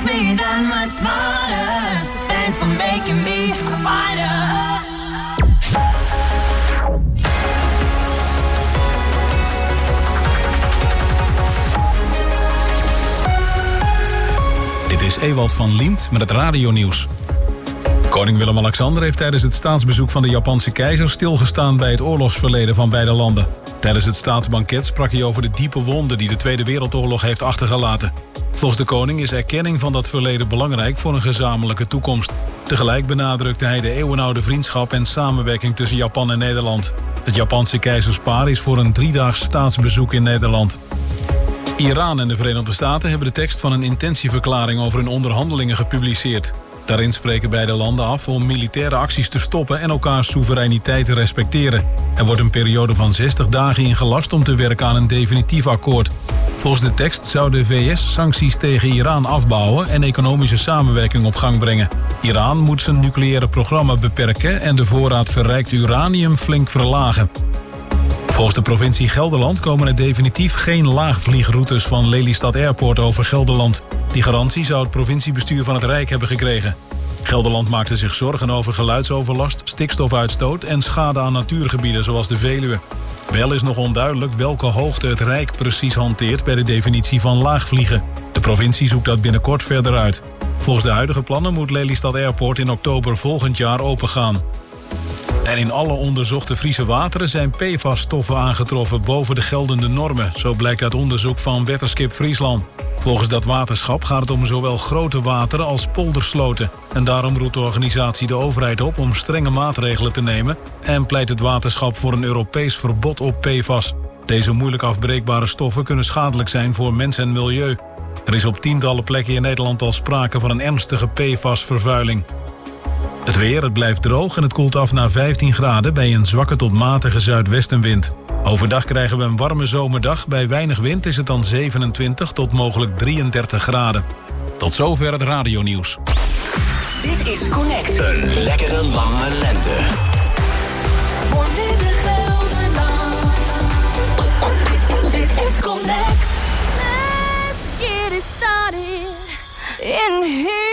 makes me that much smarter. Thanks for making me a fighter. Dit is Ewald van Liemt met het radionieuws. Koning Willem-Alexander heeft tijdens het staatsbezoek van de Japanse keizer stilgestaan bij het oorlogsverleden van beide landen. Tijdens het staatsbanket sprak hij over de diepe wonden die de Tweede Wereldoorlog heeft achtergelaten. Volgens de koning is erkenning van dat verleden belangrijk voor een gezamenlijke toekomst. Tegelijk benadrukte hij de eeuwenoude vriendschap en samenwerking tussen Japan en Nederland. Het Japanse keizerspaar is voor een 3-daags staatsbezoek in Nederland. Iran en de Verenigde Staten hebben de tekst van een intentieverklaring over hun onderhandelingen gepubliceerd. Daarin spreken beide landen af om militaire acties te stoppen en elkaars soevereiniteit te respecteren. Er wordt een periode van 60 dagen ingelast om te werken aan een definitief akkoord. Volgens de tekst zou de VS sancties tegen Iran afbouwen en economische samenwerking op gang brengen. Iran moet zijn nucleaire programma beperken en de voorraad verrijkt uranium flink verlagen. Volgens de provincie Gelderland komen er definitief geen laagvliegroutes van Lelystad Airport over Gelderland. Die garantie zou het provinciebestuur van het Rijk hebben gekregen. Gelderland maakte zich zorgen over geluidsoverlast, stikstofuitstoot en schade aan natuurgebieden zoals de Veluwe. Wel is nog onduidelijk welke hoogte het Rijk precies hanteert bij de definitie van laagvliegen. De provincie zoekt dat binnenkort verder uit. Volgens de huidige plannen moet Lelystad Airport in oktober volgend jaar opengaan. En in alle onderzochte Friese wateren zijn PFAS-stoffen aangetroffen boven de geldende normen. Zo blijkt uit onderzoek van Weatherskip Friesland. Volgens dat waterschap gaat het om zowel grote wateren als poldersloten. En daarom roept de organisatie de overheid op om strenge maatregelen te nemen en pleit het waterschap voor een Europees verbod op PFAS. Deze moeilijk afbreekbare stoffen kunnen schadelijk zijn voor mens en milieu. Er is op tientallen plekken in Nederland al sprake van een ernstige PFAS-vervuiling. Het weer, het blijft droog en het koelt af naar 15 graden bij een zwakke tot matige zuidwestenwind. Overdag krijgen we een warme zomerdag. Bij weinig wind is het dan 27 tot mogelijk 33 graden. Tot zover het radionieuws. Dit is Connect. Een lekkere lange lente. Voor midden Gelderland. Dit is Connect. Let's get it started in here.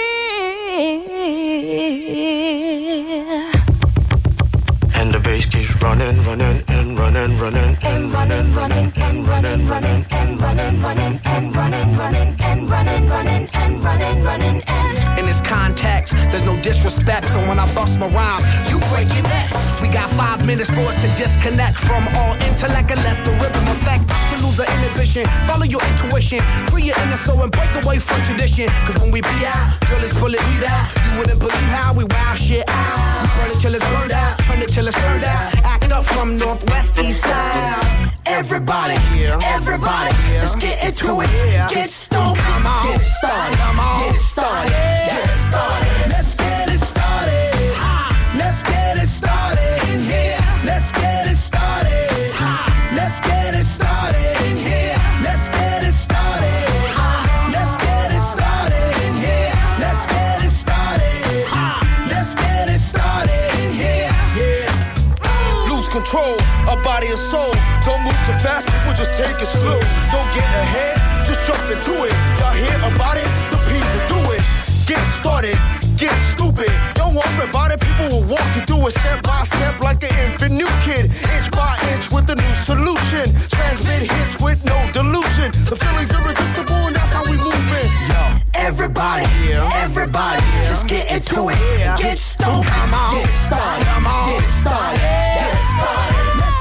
And the bass keeps running, running, and running, running, and running, running, and running, running, and running, running, and running, running, and running, running, and running, running, and. In this context, there's no disrespect, so when I bust my rhyme, you break your necks. We got 5 minutes for us to disconnect from all intellect and let the rhythm affect. To lose the inhibition, follow your intuition, free your inner soul and break away from tradition. Cause when we be out, girl, it's pulling me out. You wouldn't believe how we wow shit out. We burn it till it's burned out, turn it till it's turned out. Act up from Northwest East Side. Everybody, everybody, let's get into it. Get stoked, get it started, get it started, get it started. Let's get it started. Let's get it started in here. Let's get it started. Let's get it started in here. Let's get it started. Let's get it started in here. Let's get it started. Let's get it started in here. Yeah. Lose control, our body and soul. Don't move too fast, people just take it slow. Don't get ahead, just jump into it. Y'all hear about it? The P's will do it. Get started, get stupid. Don't worry about it, people will walk you through it step by step like an infant new kid. Inch by inch with a new solution. Transmit hits with no delusion. The feeling's irresistible and that's how we move it. Yo, everybody, everybody, let's get into it. Get stoked, get it started, get it started, get it started.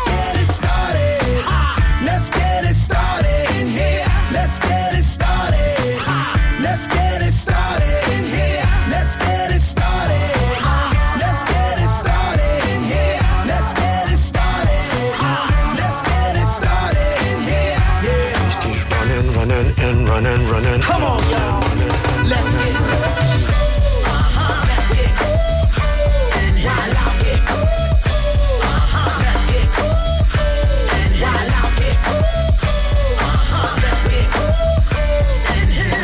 Let's get it started in here. Let's get it started. Let's get it started in here. Let's get it started. Let's get it started in here. Let's get it started. Let's get it started in here. Yeah. Just keep running, running, and running, running. Come on, y'all. Let's get it. Let's get it. And while I get it. Let's get it. And while I get it. Let's get it. And here.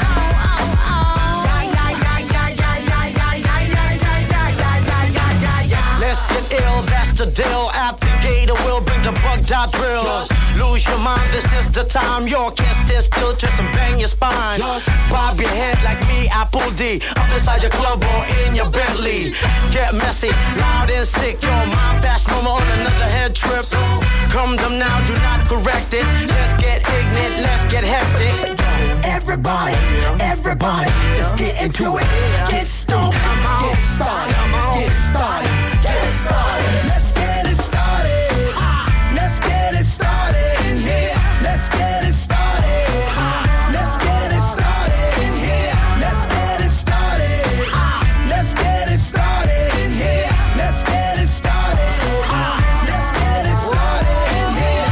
Let's get ill, that's the deal. At the gator, we'll bring the bug dot drills. lose your mind. This is the time. You can't stand still, twist and bang your spine. Bob your head like me, Apple D. Up inside your club or in your Bentley. Get messy, loud and sick. Your mind fast, no more on another head trip. Come them now, do not correct it. Let's get ignorant, let's get hectic. Everybody, everybody, let's get into it. Get stoned, get started, get started, get started. Let's get it started. Let's get it started in here. Let's get it started. Let's get it started in here. Let's get it started. Let's get it started in here. Let's get it started. Let's get it started in here.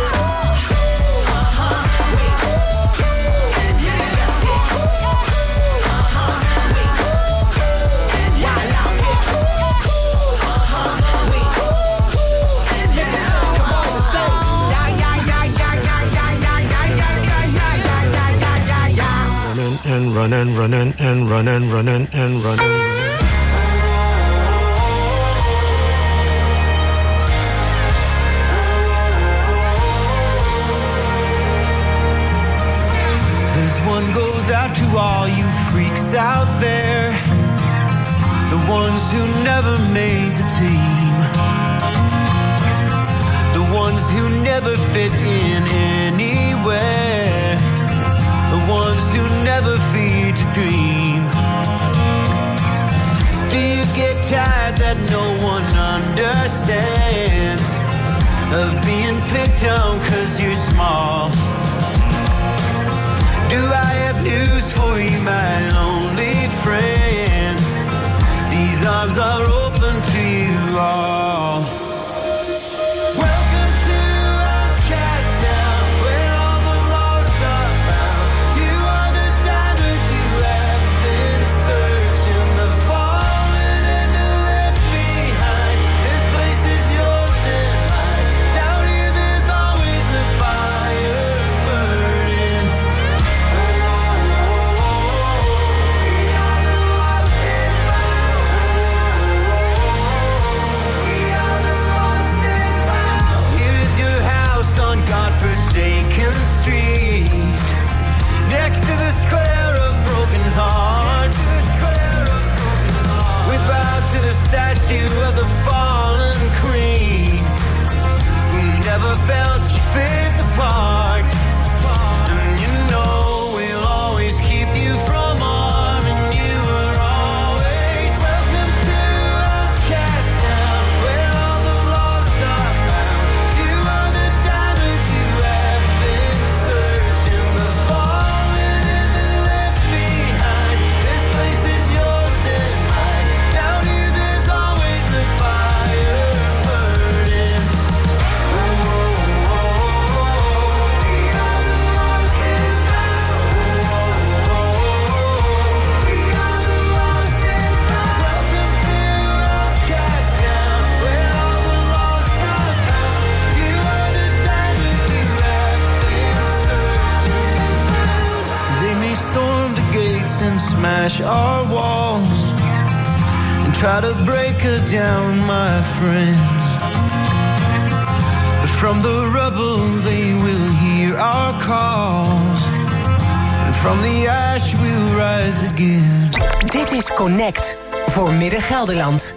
And running, running, and running, running, and running. This one goes out to all you freaks out there, the ones who never made the team, the ones who never fit in anywhere, the ones who never fear to dream. Do you get tired that no one understands, of being picked on 'cause you're small? Do I have news for you, my lonely friends? These arms are open to you all. Welcome to Outcast Town, where all the lost are found. You are the diamond you have been searching, the fallen and the left behind. This place is yours and mine. Down here there's always a fire burning. Here's your house on godforsaken street, next to the square of broken hearts. We bow to the statue of the fallen queen, who never felt she fit the part. And you know we'll always keep you from harming you. Were always welcome to Outcast Town, where all the lost are found. You are the diamond you have been searching, the fallen and the left behind. This place is yours and mine. Down here there's always a fire burning. We are the lost and found. We are the lost and found. Welcome to Outcast Town, where all the lost are found. You are the diamond you have been searching. They may storm the gates and smash our walls and try to break us down, my friends. But from the rubble they will hear our calls, and from the ash we'll rise again. Dit is Connect voor Midden-Gelderland.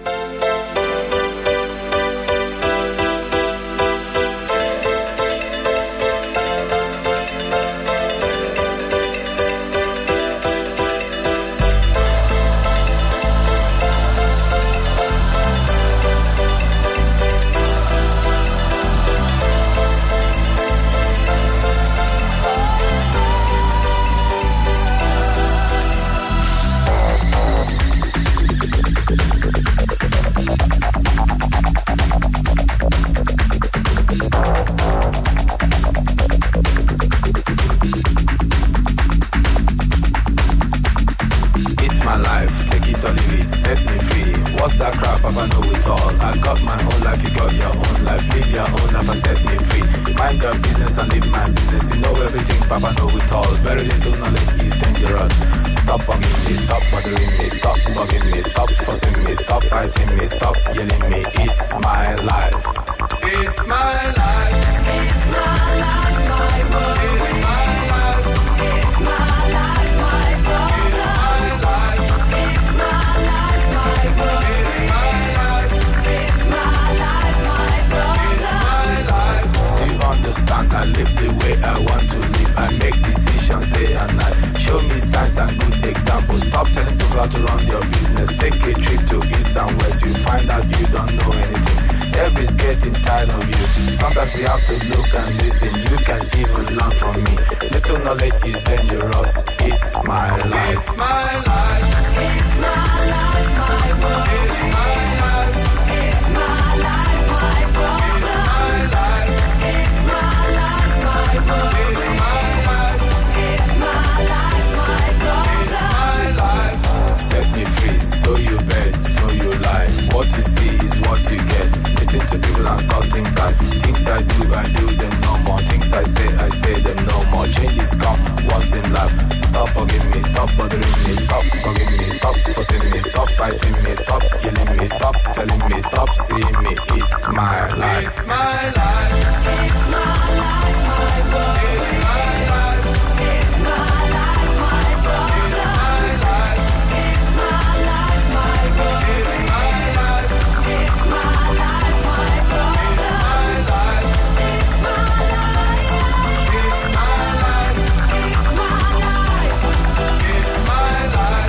signs and good examples. Stop telling people how to run your business. Take a trip to east and west. You find out you don't know anything. Everybody's getting tired of you. Sometimes we have to look and listen. You can even learn from me. Little knowledge is dangerous. It's my life. It's my life. It's my life, my world. It's my life. It's my life, my world. It's my life. It's my life, my world. It's my life. It's my life, my world. It's my life. Set me free, so you bet, so you lie. What you see is what you get. Listen to people and saw things I do them no more. Things I say them no more. Changes come once in life. Stop forgiving me, stop bothering me, stop forgiving me, stop forcing me, stop fighting me, stop killing me, stop telling me, stop seeing me. It's my life. It's my life. It's my life, my world. It's my life. It's my life, my world. It's my life. It's my life, my world. It's my life. It's my life, my world. It's my life. It's my life. It's my life. It's my life. It's my life.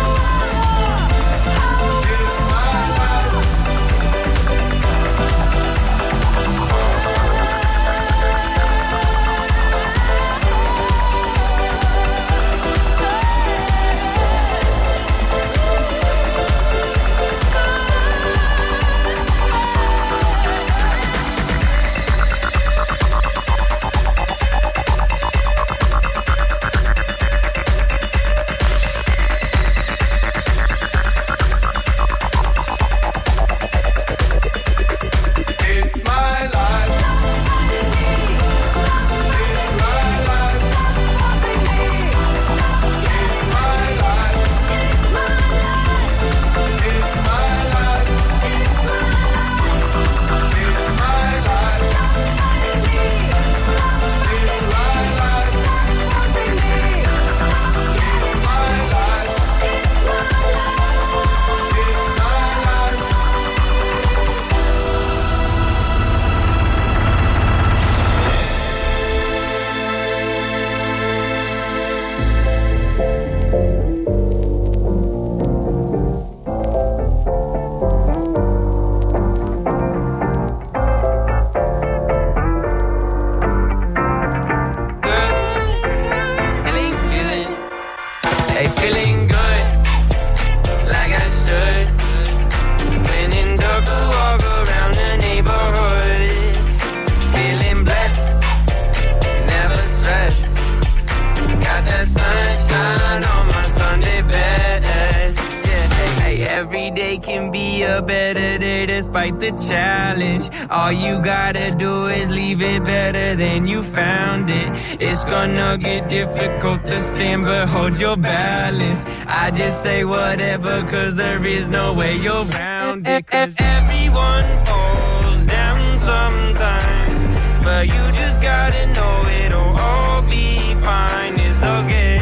The challenge, all you gotta do is leave it better than you found it. It's gonna get difficult to stand, but hold your balance. I just say whatever, cause there is no way you're around it. Cause everyone falls down sometimes, but you just gotta know it'll all be fine. It's okay.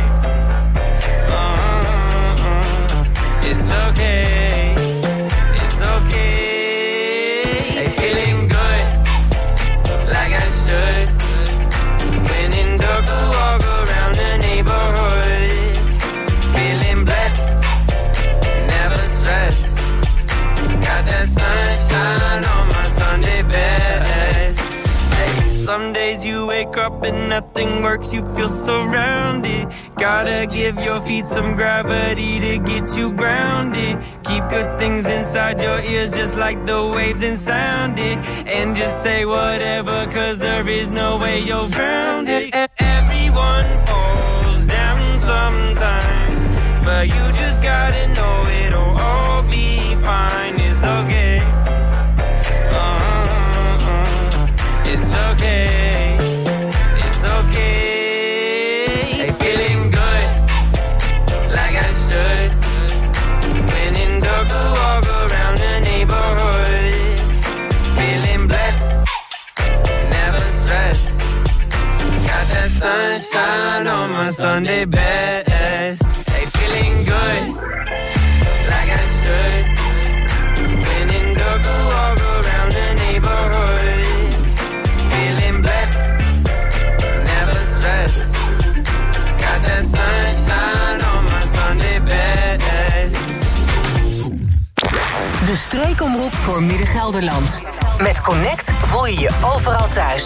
It's okay. It's okay. When in dark, I walk around the neighborhood, feeling blessed, never stressed. Got that sunshine on my Sunday best. Hey, some days you wake up and nothing works, you feel surrounded. Gotta give your feet some gravity to get you grounded. Keep good things inside your ears just like the waves and sound it. And just say whatever, cause there is no way you're around it. Everyone falls down sometimes, but you just gotta know it'll all be fine. It's okay. It's okay. It's okay. Hey, feeling good, like I should. When in dark, I walk around the neighborhood, feeling blessed, never stressed. Got that sunshine on my Sunday best. Hey, feeling good, like I should. When in dark, I walk around the neighborhood, feeling blessed, never stressed. Got that sunshine De streekomroep voor Midden-Gelderland. Met Connect voel je je overal thuis.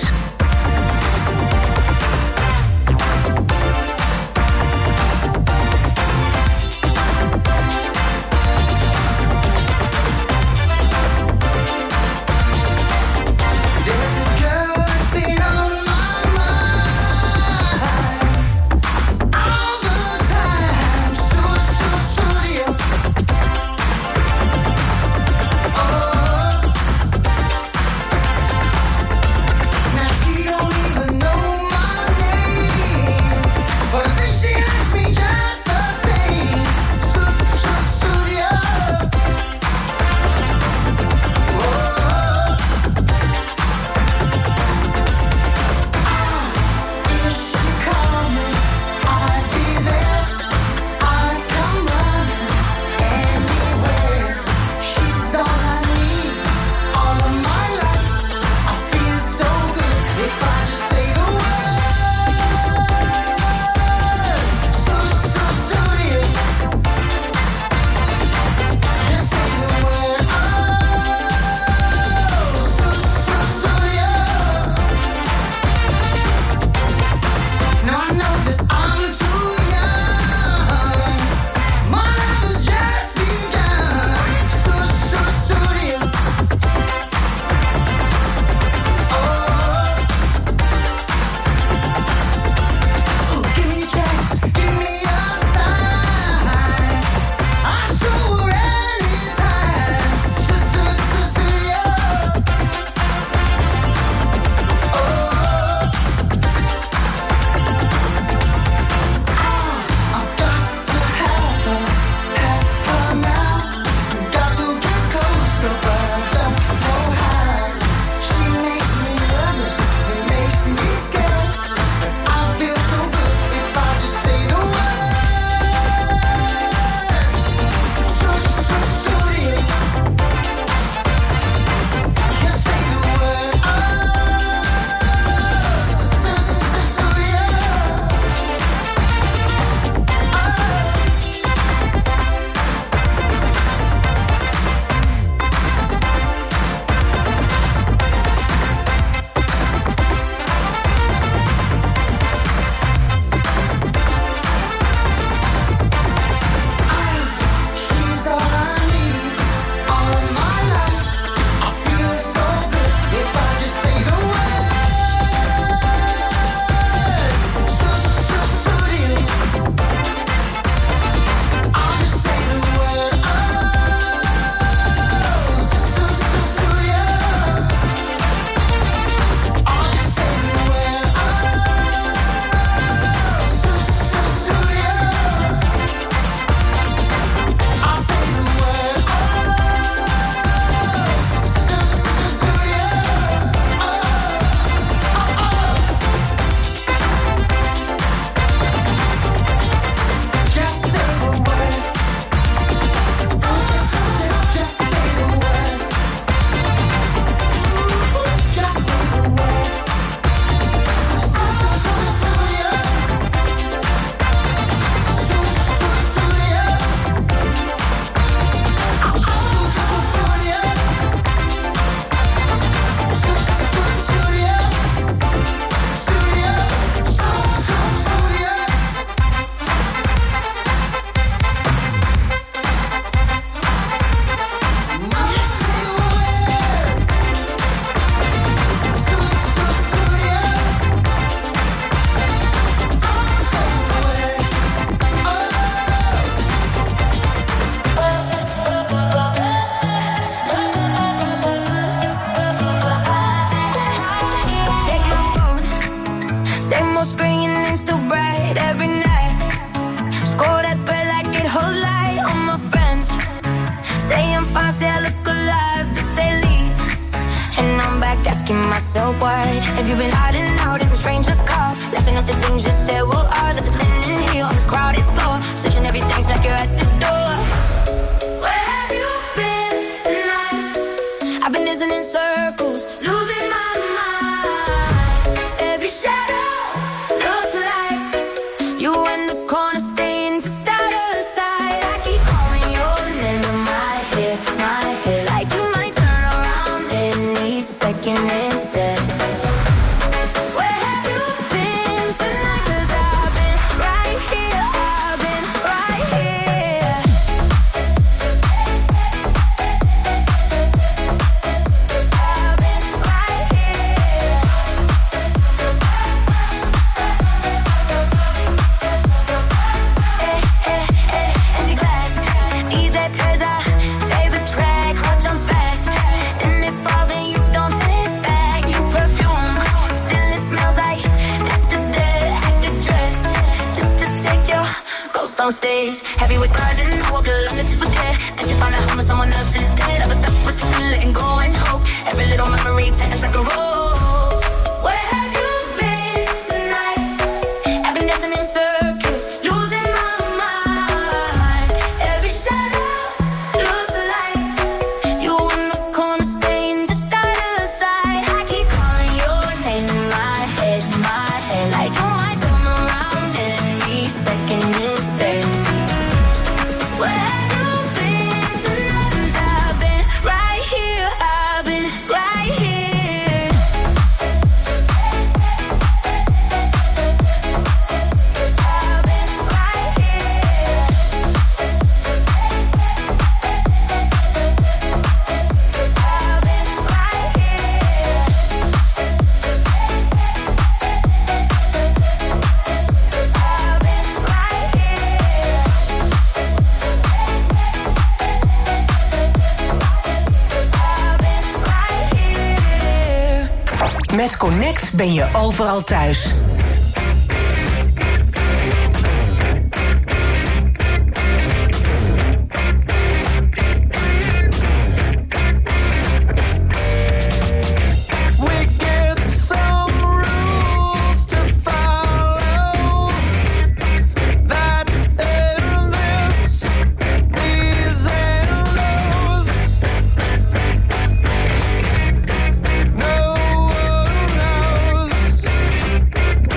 myself why. Have you been hiding out as a stranger's call? Laughing at the things you said were ours. After standing here on this crowded floor, searching everything's like you're at the door. Where have you been tonight? I've been dancing in circles, losing my mind. Every shadow looks like you in the corner, staying just out of sight. I keep calling your name in my head, my head. on stage. Heavy was grinding, I walked alone to forget that you found out how someone else is dead. I was stuck with you, letting go and hope. Every little memory turns like a roll. Where have you been tonight? I've been dancing in circles, losing my mind. Every shadow, lose the light. You in the corner, staying just out of sight. I keep calling your name in my head, like you might turn around any second instead. Where have you been tonight? I've been right here, I've been right here. I've been right here. I've been right here. Met Connect ben je overal thuis. We get some rules to follow. That in this, these and those. No one knows.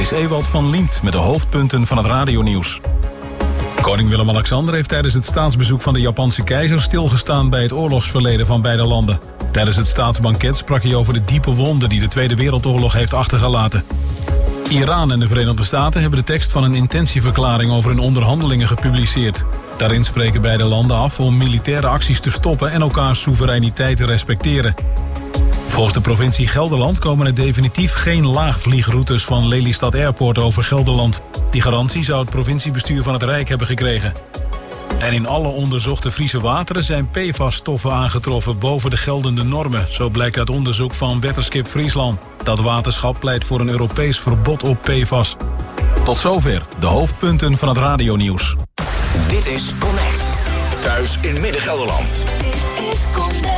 is Ewald van Liemt met de hoofdpunten van het radionieuws. Koning Willem-Alexander heeft tijdens het staatsbezoek van de Japanse keizer stilgestaan bij het oorlogsverleden van beide landen. Tijdens het staatsbanket sprak hij over de diepe wonden die de Tweede Wereldoorlog heeft achtergelaten. Iran en de Verenigde Staten hebben de tekst van een intentieverklaring over hun onderhandelingen gepubliceerd. Daarin spreken beide landen af om militaire acties te stoppen en elkaars soevereiniteit te respecteren. Volgens de provincie Gelderland komen er definitief geen laagvliegroutes van Lelystad Airport over Gelderland. Die garantie zou het provinciebestuur van het Rijk hebben gekregen. En in alle onderzochte Friese wateren zijn PFAS-stoffen aangetroffen boven de geldende normen. Zo blijkt uit onderzoek van Weatherskip Friesland. Dat waterschap pleit voor een Europees verbod op PFAS. Tot zover de hoofdpunten van het radionieuws. Dit is Connect. Thuis in Midden-Gelderland. Dit is Connect.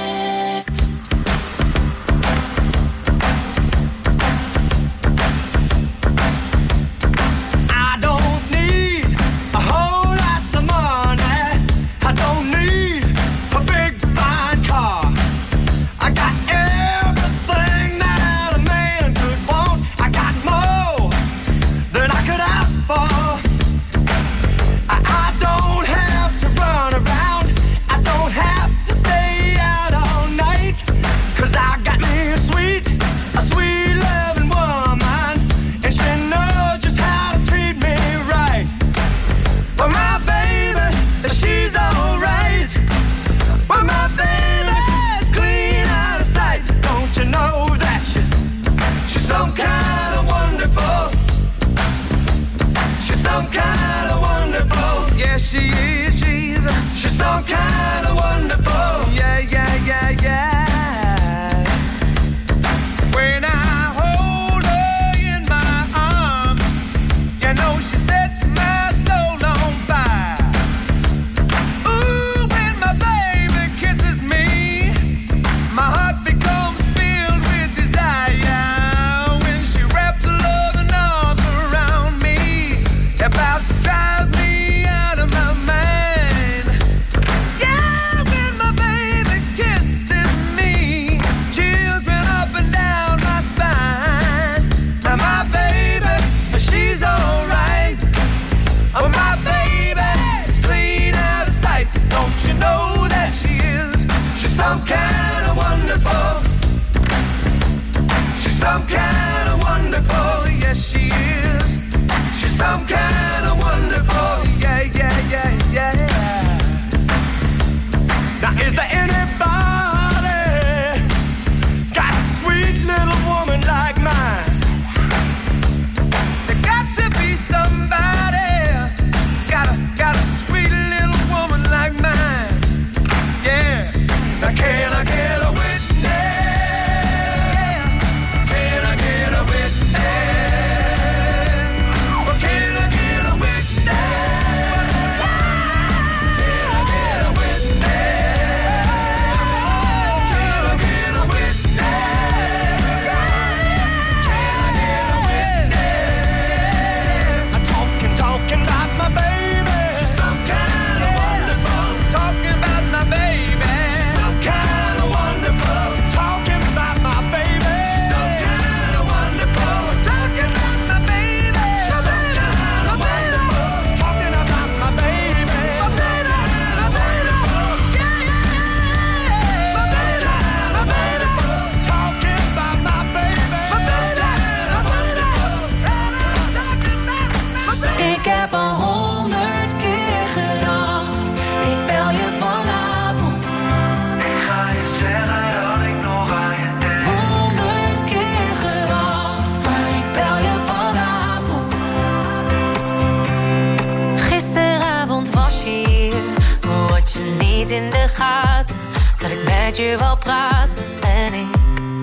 je wou praten en ik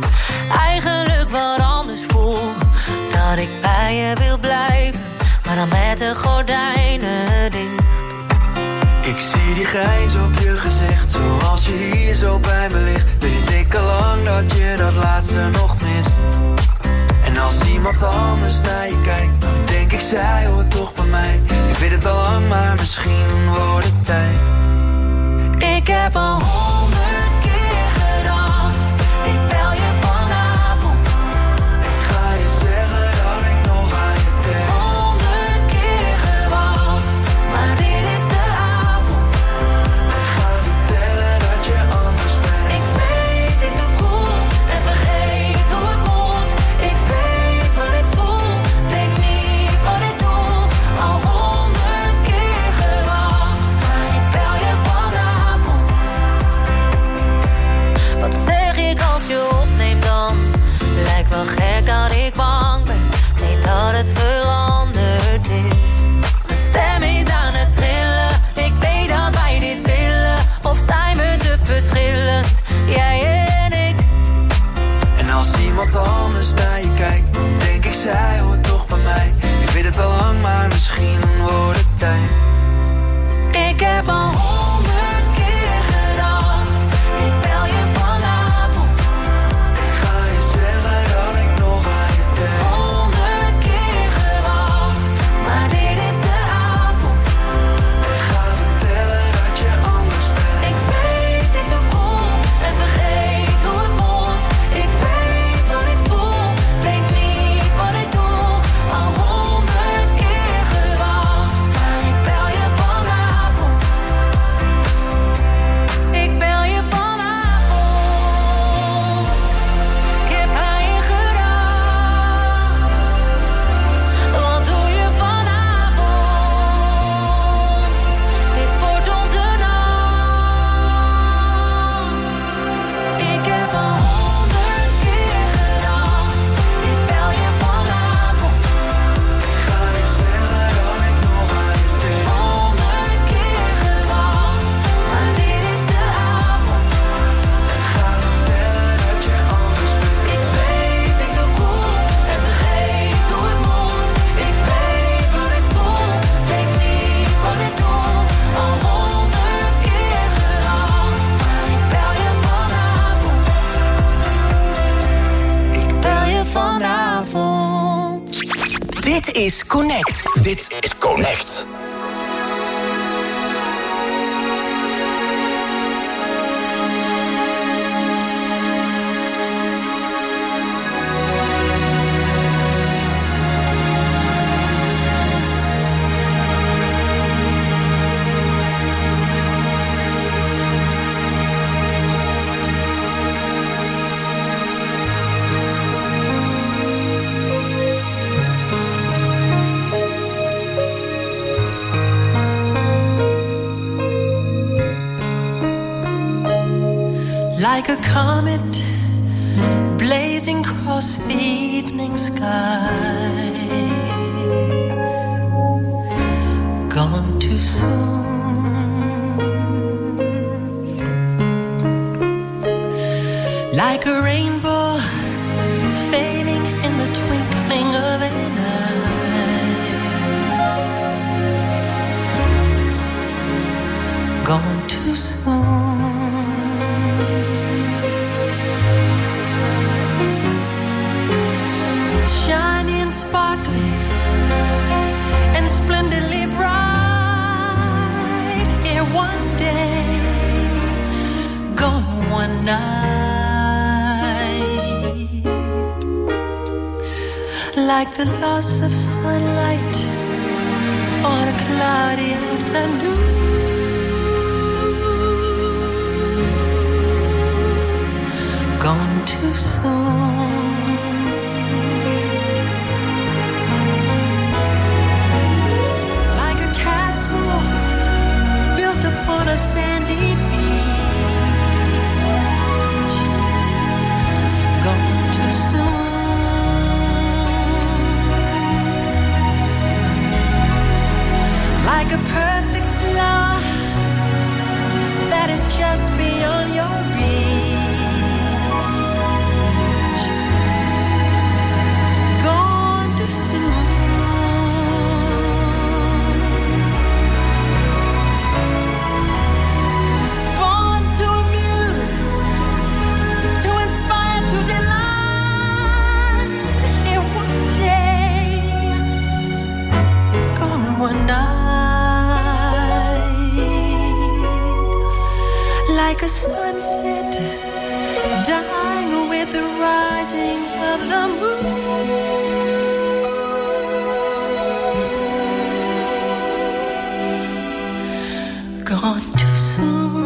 eigenlijk wat anders voel. Dat ik bij je wil blijven, maar dan met de gordijnen dicht. Ik zie die grijns op je gezicht, zoals je hier zo bij me ligt. Weet ik al lang dat je dat laatste nog mist. En als iemand anders naar je kijkt, dan denk ik zij hoort toch bij mij. Ik weet het al lang, maar misschien wordt het tijd. Ik heb al 100 keer gedacht, ik bel je vanavond. Ik ga je zeggen dat ik nog aan Dit is Connect. Dit is Connect. Like a comet blazing across the evening sky, gone too soon. Like a rainbow fading in the twinkling of an eye, gone too soon. Shiny and sparkly and splendidly bright, here one day, gone one night. Like the loss of sunlight on a cloudy afternoon, gone too soon. On a sandy beach, gone too soon. Like a perfect flower that is just beyond your reach, gone too soon. One night, like a sunset dying with the rising of the moon, gone too soon.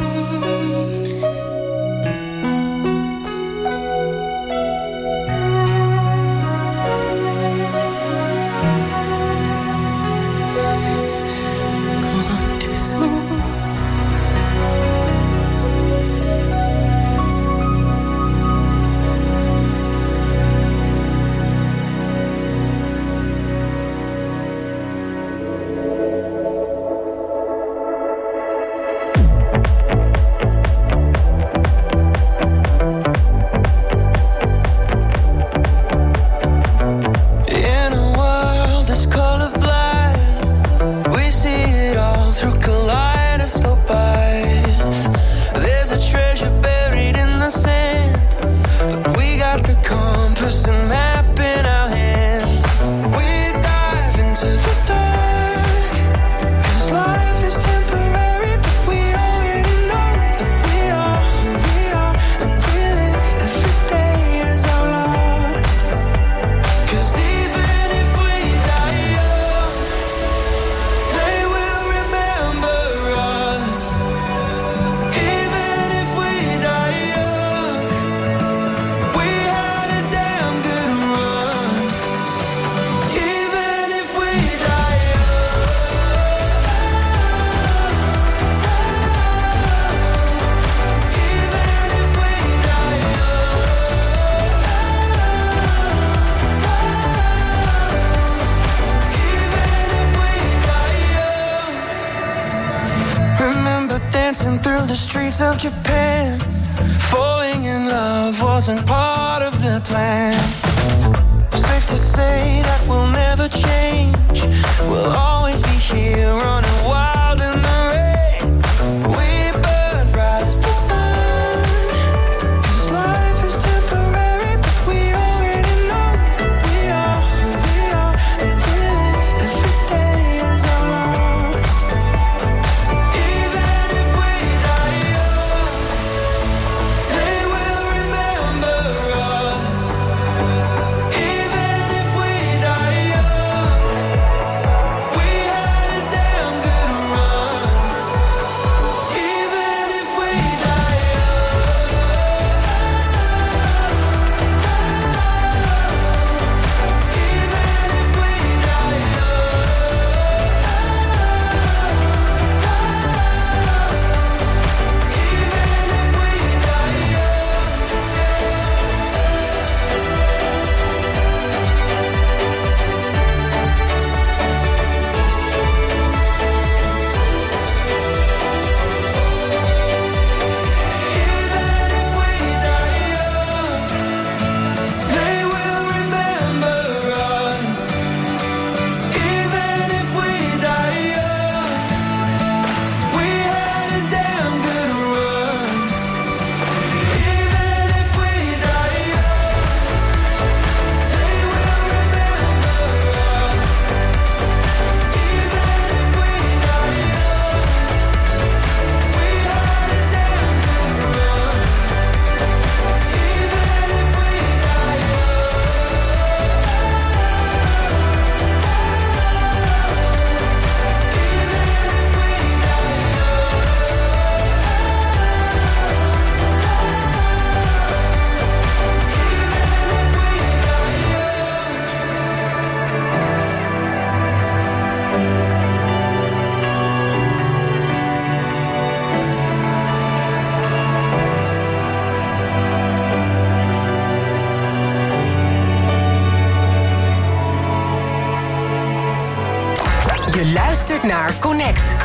dancing through the streets of Japan. Falling in love wasn't part of the plan. Safe to say that we'll never change. We'll always be here running wild in the rain. We burn bright as the sun. 'Cause life is temporary, but we already know that we are who we are. And luistert naar Connect.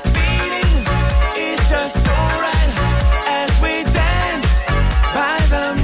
By the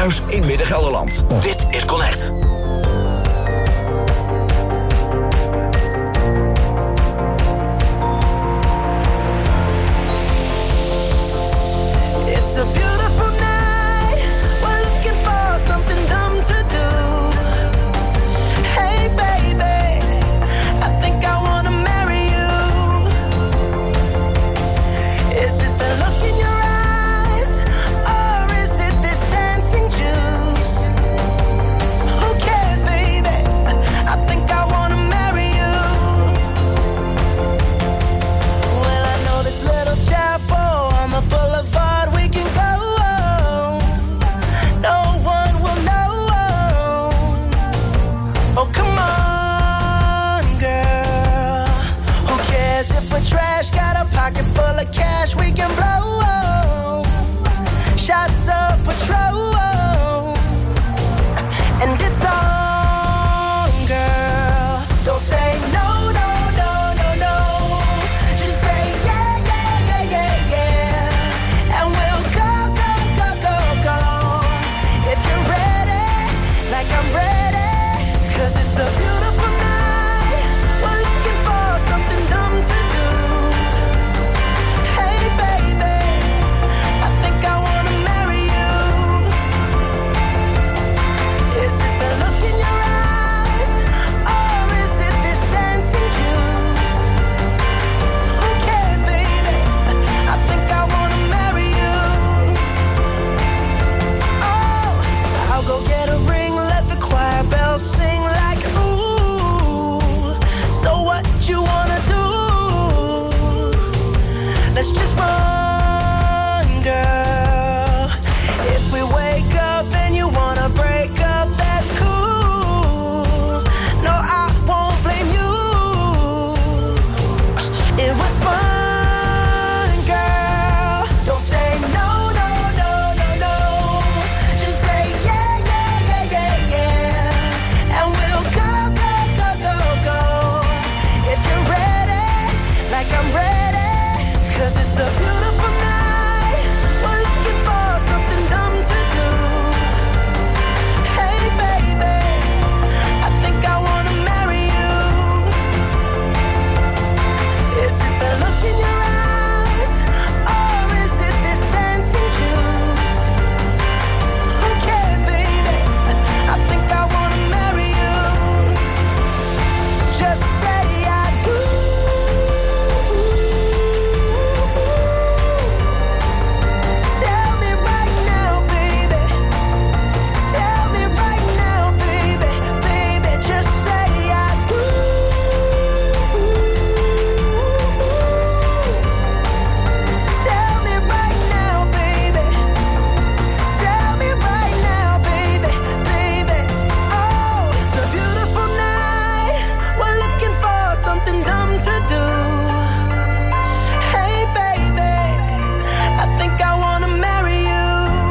Thuis in Midden-Gelderland. Dit is Connect. It's a beautiful night. We're looking for something dumb to do. Hey baby, I think I wanna marry you. Is it the look in your eyes, or is it this dancing juice? Who cares, baby? I think I wanna marry you. Well, I know this little chapel on the boulevard we can go. No one will know. Oh, come on, girl. Who cares if we're trash? Got a pocket full of cash we can blow. Shots of Patrol. And it's on, girl. Don't say no, no, no, no, no. Just say yeah, yeah, yeah, yeah, yeah. And we'll go, go, go, go, go. If you're ready, like I'm ready. 'Cause it's a beautiful night. We're looking for something dumb to do. Hey baby, I think I wanna marry you. Is it the look in your eyes, or is it this dancing juice? Who cares, baby? I think I wanna marry you. Oh, I'll go get a ring, let the choir bells sing like ooh. So what you wanna do? Let's just run, girl. If we wake up and you wanna break up, that's cool. No, I won't blame you. It was fun, girl. Don't say no, no, no, no, no. Just say yeah, yeah, yeah, yeah, yeah. And we'll go, go, go, go, go. If you're ready, like I'm ready. 'Cause it's a beautiful night. We're looking for something dumb to do. Hey baby, I think I wanna marry you. Is it the look in your eyes, or is it this dancing juice? Who cares, baby? I think I wanna marry you. Just say I do. Tell me right now, baby. Tell me right now, baby. Baby, just say I do. Tell me right now, baby. Tell me right now, baby. Baby, oh, it's a beautiful night. We're looking for something dumb to do. Hey baby, I think I wanna marry you.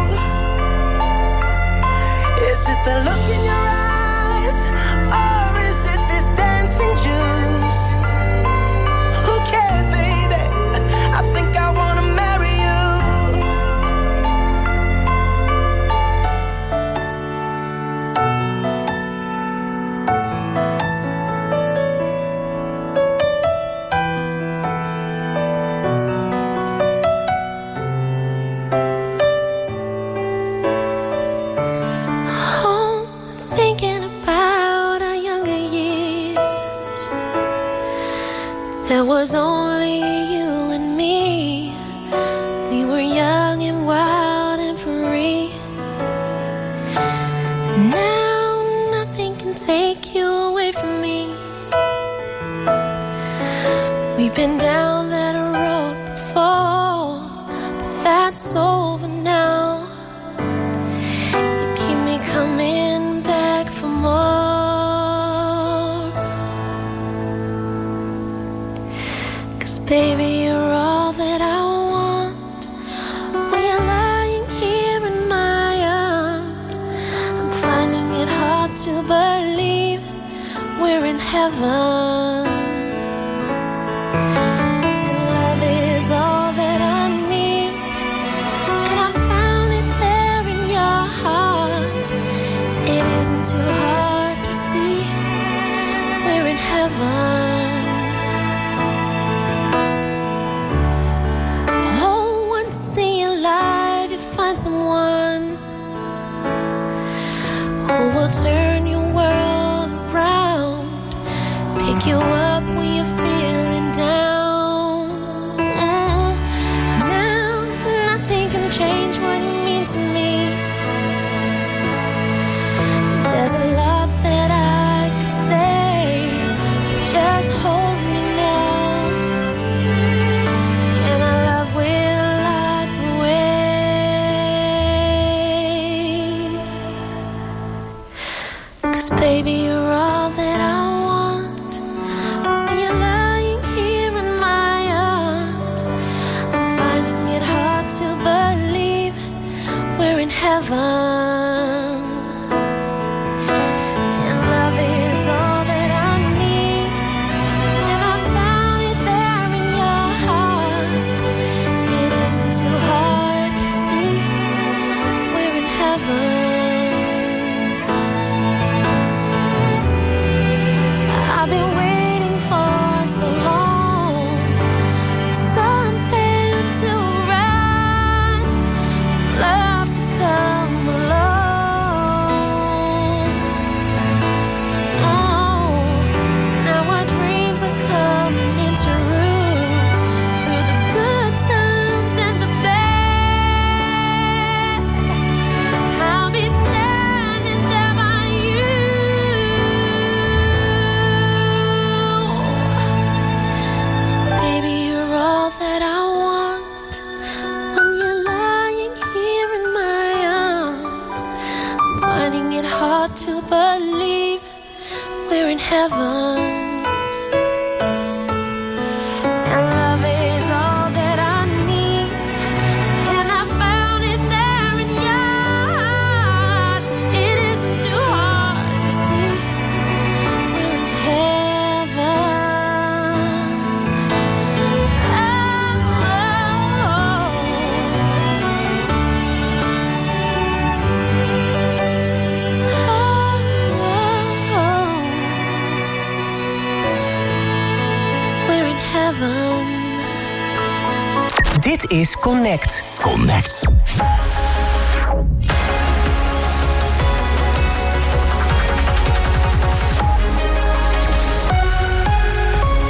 Is it the look in your eyes, or is it this dancing juice? Who cares, baby? I think I wanna marry you. Oh, thinking about our younger years. There was only you and me. We were young and wild and free. Now nothing can take you away from me. We've been down that road before, but that's over now. You keep me coming back for more. 'Cause baby, you're all that I want. When you're lying here in my arms, I'm finding it hard to believe we're in heaven. And love is all that I need, and I found it there in your heart. up when you're feeling down. Now nothing can change what you mean to me. There's a lot that I could say, but just hold me now. And our love will light the way. 'Cause baby, you're all that I want. When you're lying here in my arms, I'm finding it hard to believe we're in heaven. And love is all that I need, and I found it there in your heart. It isn't too hard to see we're in heaven. I've been waiting for so long for something to arrive, love to come along. Oh, now our dreams are coming true through the good times and the bad. I'll be standing there by you. Baby, you're all that I want. When you're lying here in my arms, I'm finding it hard to believe we're in heaven. And love is all that I need, and I found it there in your heart. It isn't too hard to see we're in heaven. We're in heaven. Dit is Connect. Connect.